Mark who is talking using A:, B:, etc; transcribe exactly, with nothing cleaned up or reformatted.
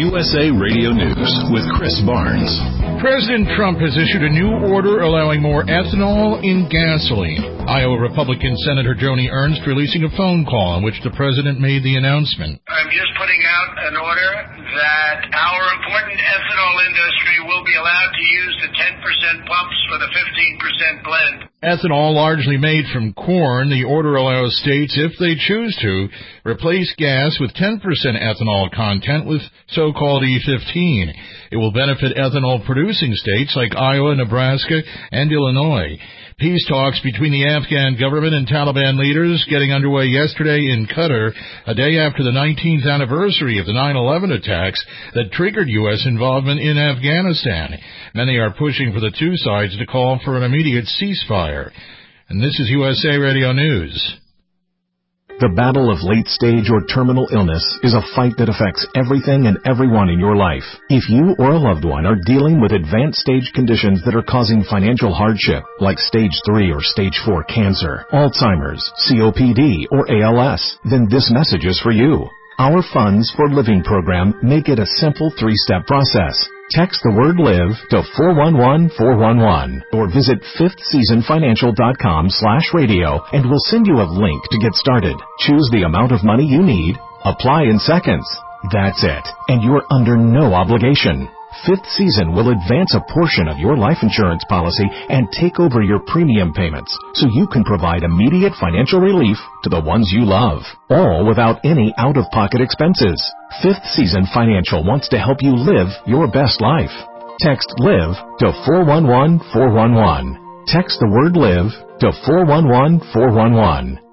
A: U S A Radio News with Chris Barnes.
B: President Trump has issued a new order allowing more ethanol in gasoline. Iowa Republican Senator Joni Ernst releasing a phone call in which the president made the announcement.
C: I'm just putting out an order that our important ethanol industry will be allowed to use the ten percent pumps for the fifteen percent blend.
B: Ethanol largely made from corn, the order allows states, if they choose to, replace gas with ten percent ethanol content with so-called E fifteen. It will benefit ethanol-producing states like Iowa, Nebraska, and Illinois. Peace talks between the Afghan government and Taliban leaders getting underway yesterday in Qatar, a day after the nineteenth anniversary of the nine eleven attacks that triggered U S involvement in Afghanistan. Many are pushing for the two sides to call for an immediate ceasefire. And this is U S A Radio News.
D: The battle of late-stage or terminal illness is a fight that affects everything and everyone in your life. If you or a loved one are dealing with advanced stage conditions that are causing financial hardship, like stage three or stage four cancer, Alzheimer's, C O P D, or A L S, then this message is for you. Our Funds for Living program make it a simple three-step process. Text the word LIVE to four one one four one one or visit fifth season financial dot com slash radio and we'll send you a link to get started. Choose the amount of money you need. Apply in seconds. That's it. And you're under no obligation. Fifth Season will advance a portion of your life insurance policy and take over your premium payments so you can provide immediate financial relief to the ones you love, all without any out-of-pocket expenses. Fifth Season Financial wants to help you live your best life. Text LIVE to four one one four one one. Text the word LIVE to four one one four one one.